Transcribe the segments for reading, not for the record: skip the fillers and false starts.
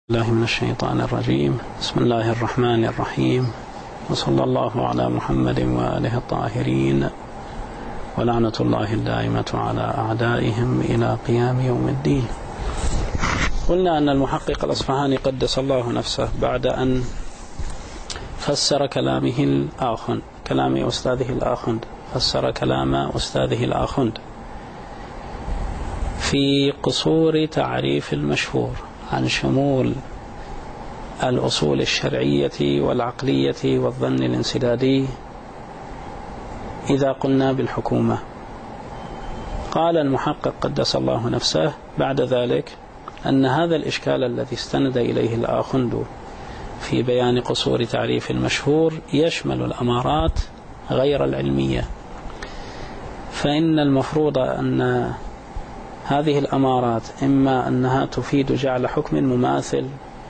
الله من الشيطان الرجيم. بسم الله الرحمن الرحيم، وصلى الله على محمد وآله الطاهرين، ولعنة الله الدائمة على أعدائهم إلى قيام يوم الدين. قلنا أن المحقق الأصفهاني قدس الله نفسه بعد أن فسر كلام أستاذه الآخوند، فسر كلام أستاذه الآخوند في قصور تعريف المشهور عن شمول الأصول الشرعية والعقلية والظن الانسدادي إذا قلنا بالحكومة. قال المحقق قدس الله نفسه بعد ذلك أن هذا الإشكال الذي استند إليه الآخوند في بيان قصور تعريف المشهور يشمل الأمارات غير العلمية، فإن المفروض أن هذه الأمارات إما أنها تفيد جعل حكم مماثل،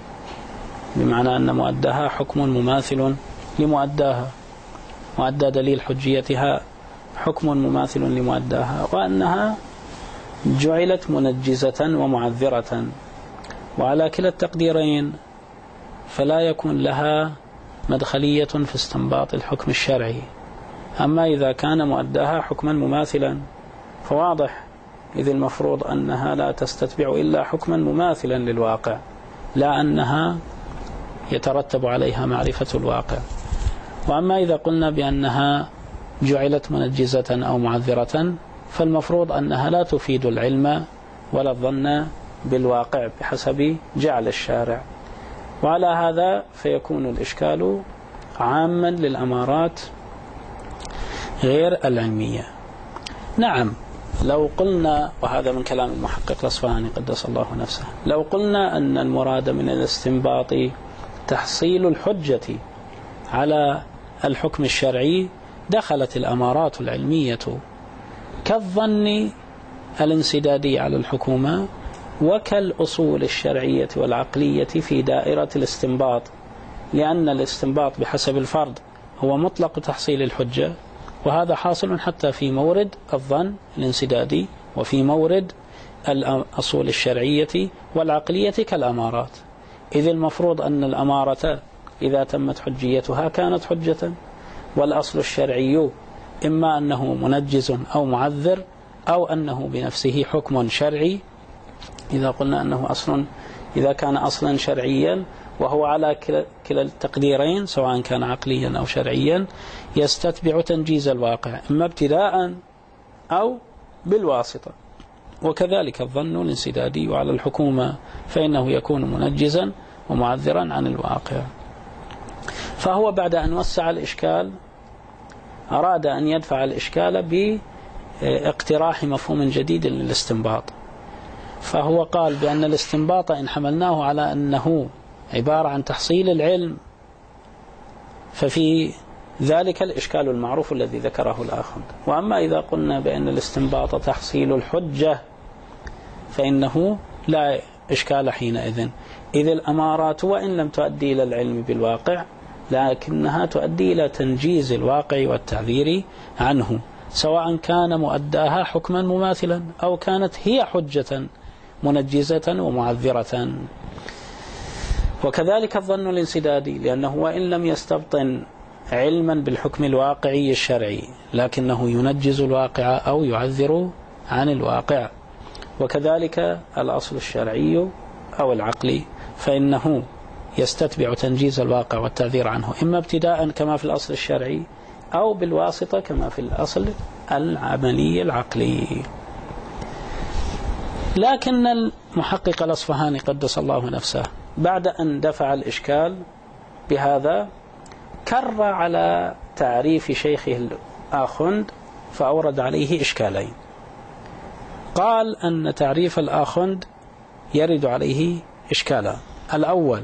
بمعنى أن مؤداها حكم مماثل لمؤداها، مؤدى دليل حجيتها حكم مماثل لمؤداها، وأنها جعلت منجزة ومعذرة، وعلى كلا التقديرين فلا يكون لها مدخلية في استنباط الحكم الشرعي. أما إذا كان مؤداها حكما مماثلا فواضح، إذ المفروض أنها لا تستتبع إلا حكما مماثلا للواقع، لا أنها يترتب عليها معرفة الواقع. وأما إذا قلنا بأنها جعلت منجزة أو معذرة فالمفروض أنها لا تفيد العلم ولا الظن بالواقع بحسب جعل الشارع، وعلى هذا فيكون الإشكال عاما للأمارات غير العلمية. نعم، لو قلنا، وهذا من كلام المحقق الأصفهاني قدس الله نفسه، لو قلنا أن المراد من الاستنباط تحصيل الحجة على الحكم الشرعي دخلت الأمارات العلمية كالظن الانسدادي على الحكومة وكالأصول الشرعية والعقلية في دائرة الاستنباط، لأن الاستنباط بحسب الفرض هو مطلق تحصيل الحجة، وهذا حاصل حتى في مورد الظن الانسدادي وفي مورد الأصول الشرعية والعقلية كالأمارات. إذ المفروض أن الأمارة إذا تمت حجيتها كانت حجة، والأصل الشرعي إما أنه منجز أو معذر أو أنه بنفسه حكم شرعي. إذا قلنا أنه أصل، إذا كان أصلا شرعيا وهو على كلا التقديرين سواء كان عقليا أو شرعيا يستتبع تنجيز الواقع إما ابتداء أو بالواسطة. وكذلك الظن الانسدادي على الحكومة فإنه يكون منجزا ومعذرا عن الواقع. فهو بعد أن وسع الإشكال أراد أن يدفع الإشكال باقتراح مفهوم جديد للاستنباط، فهو قال بأن الاستنباط إن حملناه على أنه عبارة عن تحصيل العلم ففي ذلك الإشكال المعروف الذي ذكره الآخوند. وأما إذا قلنا بأن الاستنباط تحصيل الحجة فإنه لا إشكال حينئذ، إذ الأمارات وإن لم تؤدي إلى العلم بالواقع لكنها تؤدي إلى تنجيز الواقع والتعذير عنه، سواء كان مؤداها حكما مماثلا أو كانت هي حجة منجزة ومعذرة. وكذلك الظن الانسدادي، لأنه وإن لم يستبطن علما بالحكم الواقعي الشرعي لكنه ينجز الواقع أو يعذر عن الواقع. وكذلك الأصل الشرعي أو العقلي فإنه يستتبع تنجيز الواقع والتعذير عنه إما ابتداء كما في الأصل الشرعي أو بالواسطة كما في الأصل العملي العقلي. لكن المحقق الأصفهاني قدس الله نفسه بعد أن دفع الإشكال بهذا كر على تعريف شيخه الآخوند فأورد عليه إشكالين. قال أن تعريف الآخوند يرد عليه إشكالا: الأول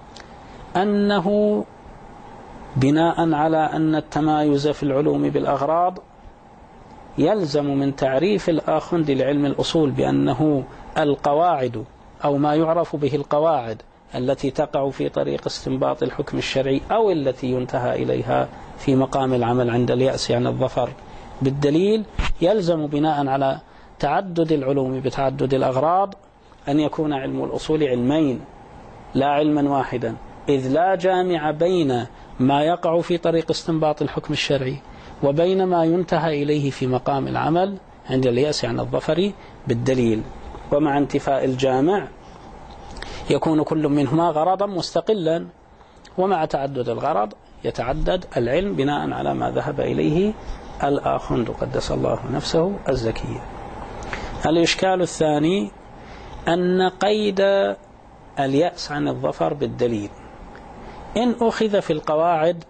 أنه بناء على أن التمايز في العلوم بالأغراض يلزم من تعريف الآخوند لعلم الأصول بأنه القواعد أو ما يعرف به القواعد التي تقع في طريق استنباط الحكم الشرعي أو التي ينتهى إليها في مقام العمل عند اليأس عن الظفر بالدليل، يلزم بناء على تعدد العلوم بتعدد الأغراض أن يكون علم الأصول علمين، لا علما واحدا، إذ لا جامع بين ما يقع في طريق استنباط الحكم الشرعي وبين ما ينتهى إليه في مقام العمل عند اليأس عن الظفر بالدليل. ومع انتفاء الجامع يكون كل منهما غرضا مستقلا، ومع تعدد الغرض يتعدد العلم بناء على ما ذهب إليه الآخوند قدس الله نفسه الزكية. الإشكال الثاني أن قيد اليأس عن الظفر بالدليل إن أخذ في القواعد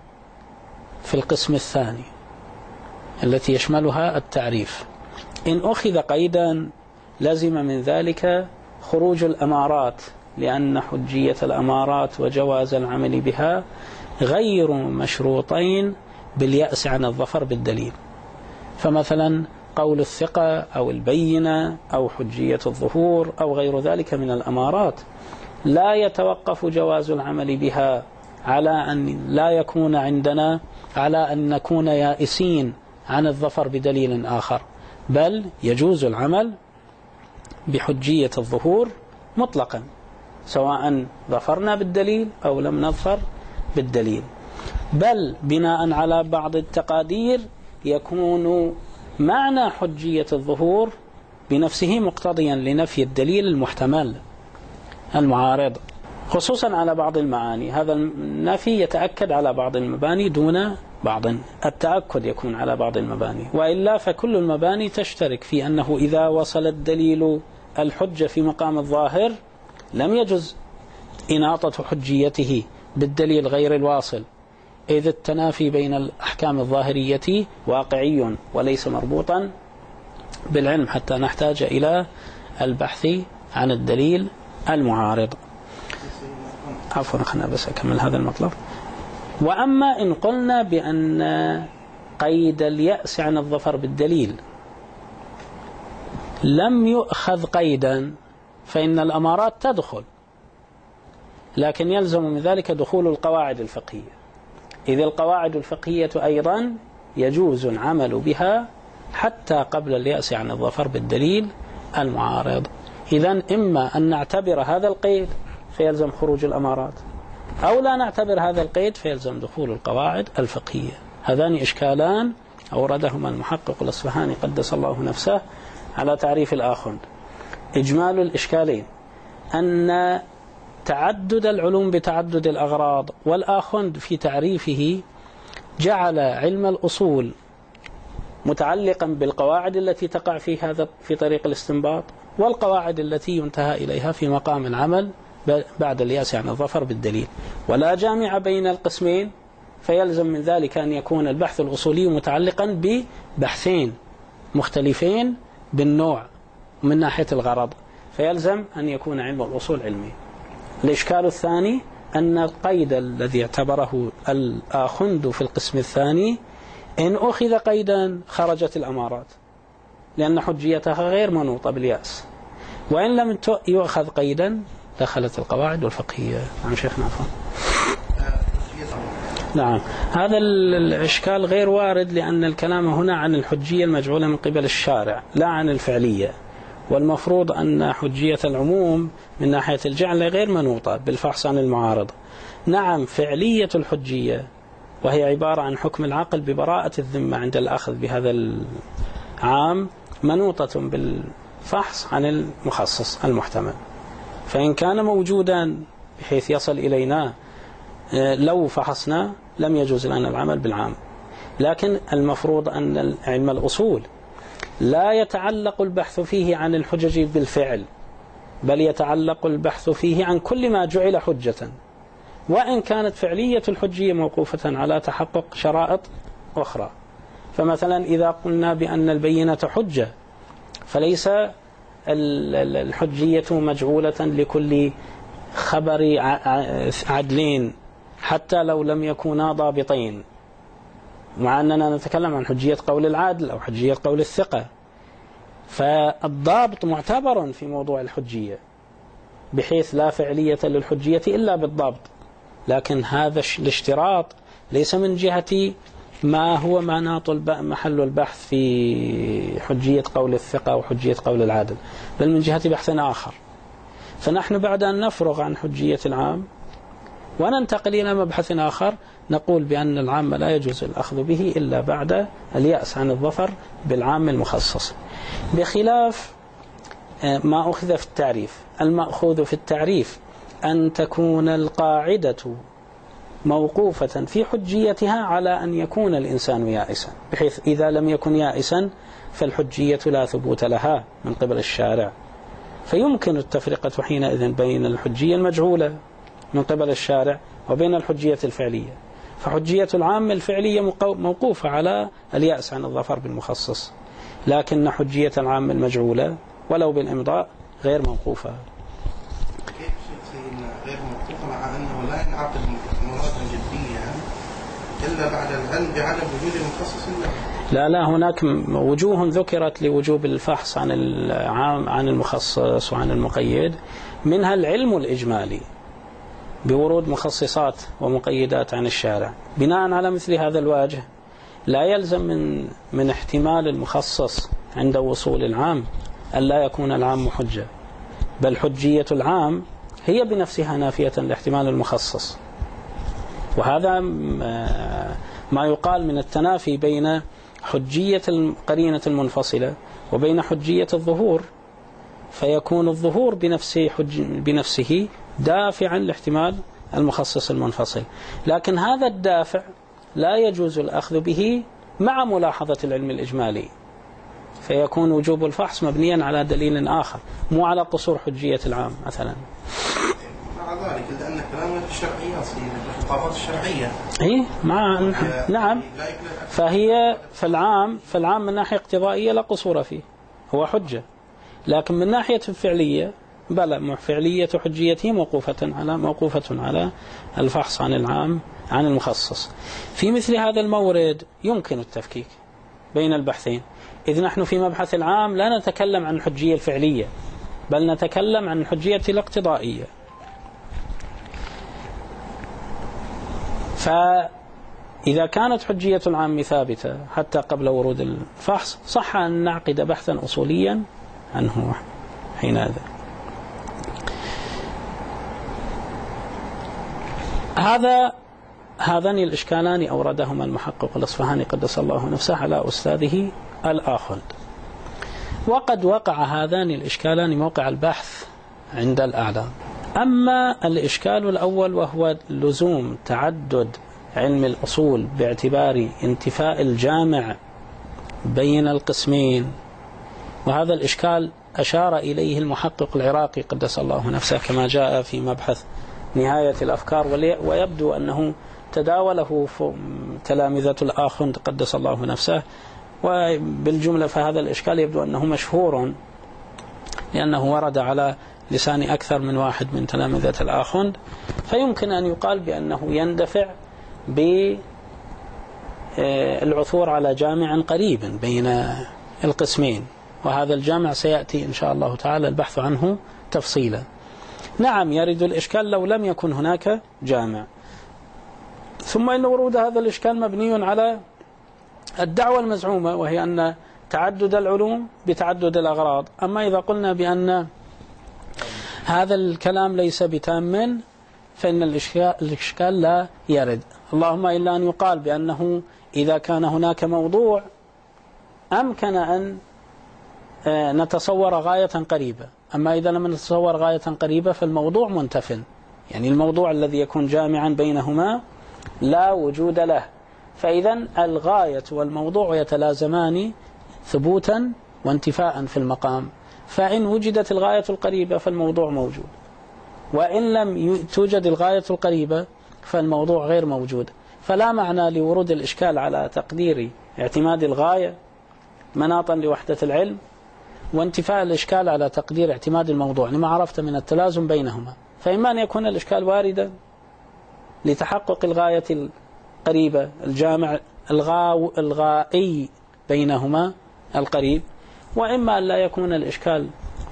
في القسم الثاني التي يشملها التعريف، إن أخذ قيدا لزم من ذلك خروج الأمارات، لأن حجية الأمارات وجواز العمل بها غير مشروطين باليأس عن الظفر بالدليل. فمثلا قول الثقة أو البينة أو حجية الظهور أو غير ذلك من الأمارات لا يتوقف جواز العمل بها على أن لا يكون عندنا على أن نكون يائسين عن الظفر بدليل آخر، بل يجوز العمل بحجية الظهور مطلقا سواء ظفرنا بالدليل أو لم نظفر بالدليل، بل بناء على بعض التقادير يكون معنى حجية الظهور بنفسه مقتضيا لنفي الدليل المحتمل المعارض، خصوصا على بعض المعاني. هذا النفي يتأكد على بعض المباني دون بعض، التأكد يكون على بعض المباني، وإلا فكل المباني تشترك في أنه إذا وصل الدليل الحجة في مقام الظاهر لم يجز إناطة حجيته بالدليل غير الواصل، إذ التنافي بين الأحكام الظاهرية واقعي وليس مربوطا بالعلم حتى نحتاج إلى البحث عن الدليل المعارض. عفوا خلنا بس أكمل هذا المطلب. وأما إن قلنا بأن قيد اليأس عن الظفر بالدليل لم يؤخذ قيدا فإن الأمارات تدخل، لكن يلزم من ذلك دخول القواعد الفقهية، إذ القواعد الفقهية أيضا يجوز العمل بها حتى قبل اليأس عن الظفر بالدليل المعارض. إذن إما أن نعتبر هذا القيد فيلزم خروج الأمارات، أو لا نعتبر هذا القيد فيلزم دخول القواعد الفقهية. هذان إشكالان أوردهما المحقق الأصفهاني قدس الله نفسه على تعريف الآخوند. إجمال الإشكالين أن تعدد العلوم بتعدد الأغراض، والآخوند في تعريفه جعل علم الأصول متعلقا بالقواعد التي تقع في طريق الاستنباط، والقواعد التي ينتهى إليها في مقام العمل بعد اليأس عن الظفر بالدليل، ولا جامع بين القسمين، فيلزم من ذلك أن يكون البحث الأصولي متعلقا ببحثين مختلفين بالنوع من ناحية الغرض، فيلزم أن يكون علم الأصول علمي. الإشكال الثاني أن القيد الذي اعتبره الآخوند في القسم الثاني إن أخذ قيدا خرجت الأمارات، لأن حجيتها غير منوطة باليأس، وإن لم يؤخذ قيدا دخلت القواعد الفقهية. نعم شيخنا عفوا. نعم، هذا الإشكال غير وارد، لأن الكلام هنا عن الحجية المجعولة من قبل الشارع لا عن الفعلية، والمفروض أن حجية العموم من ناحية الجعل غير منوطة بالفحص عن المعارض. نعم، فعلية الحجية وهي عبارة عن حكم العقل ببراءة الذمة عند الأخذ بهذا العام منوطة بالفحص عن المخصص المحتمل، فإن كان موجودا بحيث يصل إلينا لو فحصنا لم يجوز لنا العمل بالعام. لكن المفروض أن علم الأصول لا يتعلق البحث فيه عن الحجج بالفعل، بل يتعلق البحث فيه عن كل ما جعل حجة، وإن كانت فعلية الحجية موقوفة على تحقق شرائط أخرى. فمثلا إذا قلنا بأن البينة حجة فليس الحجية مجعولة لكل خبر عدلين حتى لو لم يكونا ضابطين، مع أننا نتكلم عن حجية قول العادل أو حجية قول الثقة، فالضابط معتبر في موضوع الحجية بحيث لا فعلية للحجية إلا بالضابط. لكن هذا الاشتراط ليس من جهة ما هو مناط محل البحث في حجية قول الثقة وحجية قول العادل، بل من جهة بحث آخر. فنحن بعد أن نفرغ عن حجية العام وننتقل إلى مبحث آخر نقول بأن العام لا يجوز الأخذ به إلا بعد اليأس عن الظفر بالعام المخصص، بخلاف ما أخذ في التعريف. المأخوذ في التعريف أن تكون القاعدة موقوفة في حجيتها على أن يكون الإنسان يائسا، بحيث إذا لم يكن يائسا فالحجية لا ثبوت لها من قبل الشارع، فيمكن التفرقة حينئذ بين الحجية المجعولة من قبل الشارع وبين الحجية الفعلية. فحجية العام الفعلية موقوفة على اليأس عن الظفر بالمخصص، لكن حجية العام المجعولة ولو بالإمضاء غير موقوفة. كيف سيدنا غير موقوفة مع أنه لا ينعقد مرادا جديا إلا بعد العلم بعدم وجود المخصص له؟ لا، هناك وجوه ذكرت لوجوب الفحص عن العام عن المخصص وعن المقيد، منها العلم الإجمالي بورود مخصصات ومقيدات عن الشارع. بناء على مثل هذا الواجه لا يلزم من احتمال المخصص عند وصول العام أن لا يكون العام حجة، بل حجية العام هي بنفسها نافية لاحتمال المخصص. وهذا ما يقال من التنافي بين حجية القرينة المنفصلة وبين حجية الظهور، فيكون الظهور بنفسه دافعا لاحتمال المخصص المنفصل، لكن هذا الدافع لا يجوز الأخذ به مع ملاحظة العلم الإجمالي، فيكون وجوب الفحص مبنيا على دليل آخر مو على قصور حجية العام مثلا. مع ذلك لأن كلامات الشرعية الخطابات الشرعية نعم، فالعام من ناحية اقتضائية لا قصور فيه، هو حجة، لكن من ناحية الفعلية بلى، فعلية حجيته موقوفة على الفحص عن العام عن المخصص. في مثل هذا المورد يمكن التفكيك بين البحثين، إذ نحن في مبحث العام لا نتكلم عن الحجية الفعلية بل نتكلم عن الحجية الاقتضائية. فإذا كانت حجية العام ثابتة حتى قبل ورود الفحص صح أن نعقد بحثا أصوليا عنه حينئذ. هذان الإشكالان أوردهما المحقق الأصفهاني قدس الله نفسه على أستاذه الآخند. وقد وقع هذان الإشكالان موقع البحث عند الأعلام. أما الإشكال الأول وهو لزوم تعدد علم الأصول باعتبار انتفاء الجامع بين القسمين، وهذا الإشكال أشار إليه المحقق العراقي قدس الله نفسه كما جاء في مبحث نهاية الأفكار، ويبدو أنه تداوله تلامذة الآخند قدس الله نفسه. وبالجملة فهذا الإشكال يبدو أنه مشهور لأنه ورد على لسان أكثر من واحد من تلامذة الآخند، فيمكن أن يقال بأنه يندفع بالعثور على جامع قريب بين القسمين، وهذا الجامع سيأتي إن شاء الله تعالى البحث عنه تفصيلا. نعم، يرد الإشكال لو لم يكن هناك جامع، ثم إن ورود هذا الإشكال مبني على الدعوة المزعومة، وهي أن تعدد العلوم بتعدد الأغراض. أما إذا قلنا بأن هذا الكلام ليس بتام فإن الإشكال لا يرد، اللهم إلا أن يقال بأنه إذا كان هناك موضوع أمكن أن نتصور غاية قريبة، أما إذا لم نتصور غاية قريبة فالموضوع منتفن، يعني الموضوع الذي يكون جامعا بينهما لا وجود له. فإذا الغاية والموضوع يتلازمان ثبوتا وانتفاء في المقام، فإن وجدت الغاية القريبة فالموضوع موجود، وإن لم توجد الغاية القريبة فالموضوع غير موجود. فلا معنى لورود الإشكال على تقدير اعتماد الغاية مناطا لوحدة العلم، وانتفاء الإشكال على تقدير اعتماد الموضوع لما عرفت من التلازم بينهما. فإما أن يكون الإشكال واردا لتحقق الغاية القريبة الجامع الغائي بينهما القريب، وإما أن لا يكون الإشكال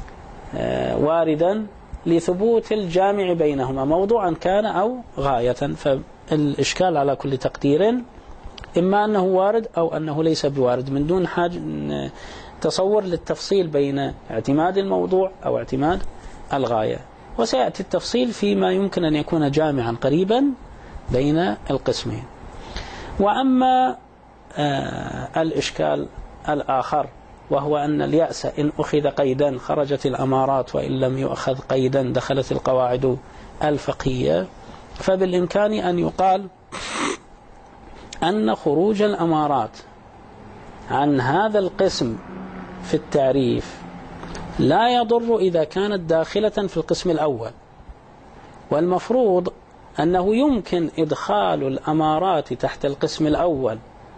واردا لثبوت الجامع بينهما موضوعا كان أو غاية. فالإشكال على كل تقدير إما أنه وارد أو أنه ليس بوارد، من دون حاجة تصور للتفصيل بين اعتماد الموضوع أو اعتماد الغاية. وسيأتي التفصيل فيما يمكن أن يكون جامعا قريبا بين القسمين. وأما الإشكال الآخر وهو أن اليأس إن أخذ قيدا خرجت الأمارات، وإن لم يؤخذ قيدا دخلت القواعد الفقهية، فبالإمكان أن يقال أن خروج الأمارات عن هذا القسم في التعريف لا يضر إذا كانت داخلة في القسم الأول، والمفروض أنه يمكن إدخال الأمارات تحت القسم الأول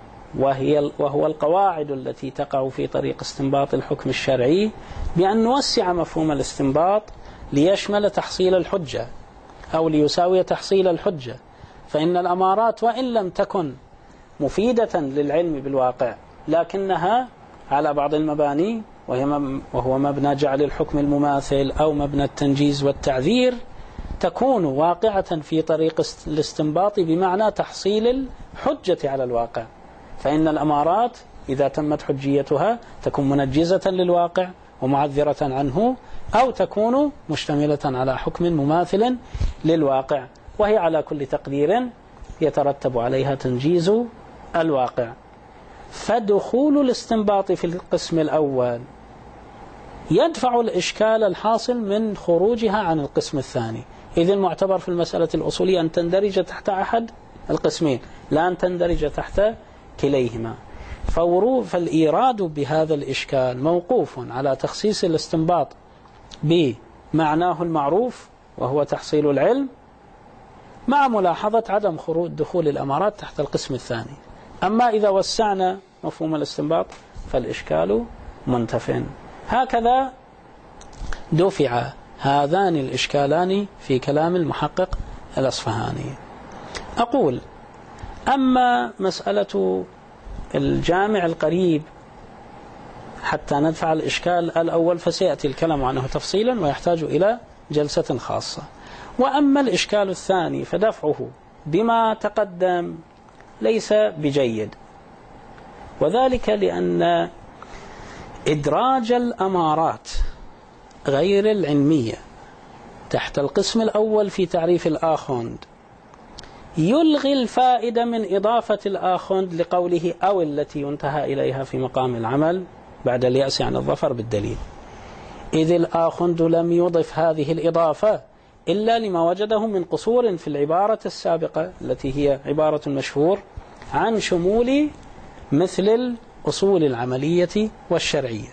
وهو القواعد التي تقع في طريق استنباط الحكم الشرعي، بأن نوسع مفهوم الاستنباط ليشمل تحصيل الحجة أو ليساوي تحصيل الحجة. فإن الأمارات وإن لم تكن مفيدة للعلم بالواقع لكنها على بعض المباني، وهو مبنى جعل الحكم المماثل أو مبنى التنجيز والتعذير، تكون واقعة في طريق الاستنباط بمعنى تحصيل الحجة على الواقع. فإن الأمارات إذا تمت حجيتها تكون منجزة للواقع ومعذرة عنه، أو تكون مشتملة على حكم مماثل للواقع، وهي على كل تقدير يترتب عليها تنجيز الواقع. فدخول الاستنباط في القسم الأول يدفع الإشكال الحاصل من خروجها عن القسم الثاني، إذ المعتبر في المسألة الأصولية أن تندرج تحت أحد القسمين لا أن تندرج تحت كليهما. فالإيراد بهذا الإشكال موقوف على تخصيص الاستنباط بمعناه المعروف وهو تحصيل العلم، مع ملاحظة عدم خروج دخول الأمارات تحت القسم الثاني. أما إذا وسعنا مفهوم الاستنباط فالإشكال منتف. هكذا دفع هذان الإشكالان في كلام المحقق الأصفهاني. أقول أما مسألة الجامع القريب حتى ندفع الإشكال الأول فسيأتي الكلام عنه تفصيلا ويحتاج إلى جلسة خاصة. وأما الإشكال الثاني فدفعه بما تقدم ليس بجيد، وذلك لأن إدراج الأمارات غير العلمية تحت القسم الأول في تعريف الآخوند يلغي الفائدة من إضافة الآخوند لقوله أو التي ينتهى إليها في مقام العمل بعد اليأس عن الظفر بالدليل، إذ الآخوند لم يضف هذه الإضافة إلا لما وجده من قصور في العبارة السابقة التي هي عبارة المشهور عن شمول مثل الأصول العملية والشرعية.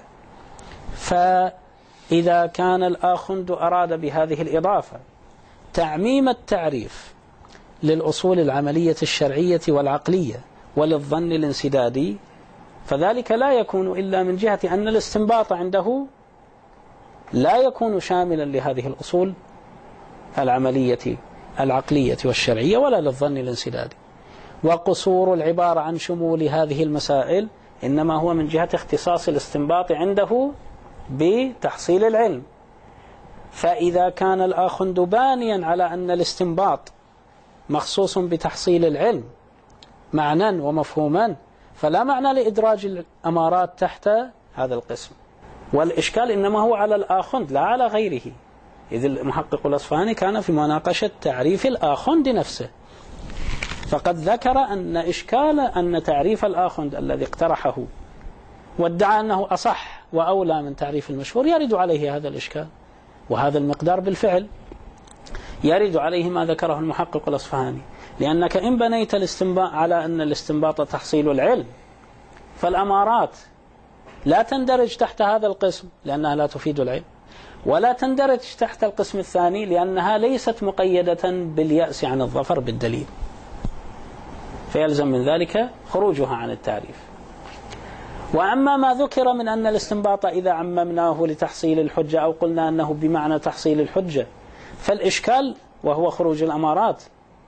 فإذا كان الآخوند أراد بهذه الإضافة تعميم التعريف للأصول العملية الشرعية والعقلية وللظن الانسدادي، فذلك لا يكون إلا من جهة أن الاستنباط عنده لا يكون شاملا لهذه الأصول العملية العقلية والشرعية ولا للظن الانسدادي. وقصور العبارة عن شمول هذه المسائل إنما هو من جهة اختصاص الاستنباط عنده بتحصيل العلم. فإذا كان الآخوند بانيا على أن الاستنباط مخصوص بتحصيل العلم معنى ومفهوما، فلا معنى لإدراج الأمارات تحت هذا القسم. والإشكال إنما هو على الآخوند لا على غيره، إذ المحقق الأصفهاني كان في مناقشة تعريف الآخوند نفسه، فقد ذكر أن إشكال أن تعريف الآخوند الذي اقترحه وادعى أنه أصح وأولى من تعريف المشهور يرد عليه هذا الإشكال، وهذا المقدار بالفعل يرد عليه ما ذكره المحقق الأصفهاني. لأنك إن بنيت الاستنباط على أن الاستنباط تحصيل العلم فالأمارات لا تندرج تحت هذا القسم لأنها لا تفيد العلم، ولا تندرج تحت القسم الثاني لأنها ليست مقيدة باليأس عن الظفر بالدليل، فيلزم من ذلك خروجها عن التعريف. وأما ما ذكر من أن الاستنباط إذا عممناه لتحصيل الحجة أو قلنا أنه بمعنى تحصيل الحجة فالإشكال وهو خروج الأمارات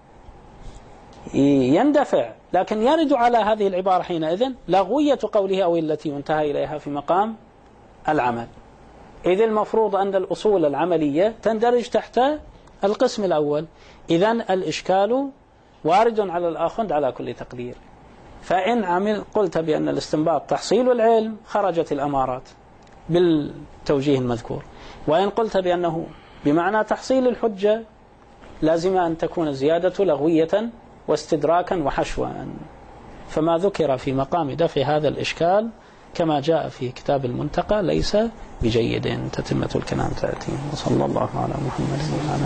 يندفع، لكن يرد على هذه العبارة حينئذ لغوية قوله أو التي ينتهى إليها في مقام العمل، إذ المفروض أن الأصول العملية تندرج تحت القسم الأول. إذن الإشكال وارد على الآخوند على كل تقدير. فإن قلت بأن الاستنباط تحصيل العلم خرجت الأمارات بالتوجيه المذكور، وإن قلت بأنه بمعنى تحصيل الحجة لازم أن تكون الزيادة لغوية واستدراكا وحشوا، فما ذكر في مقام دفع هذا الإشكال كما جاء في كتاب المنتقى ليس بجيد. تتمة الكلام تأتي. وصلى الله على محمد وعلى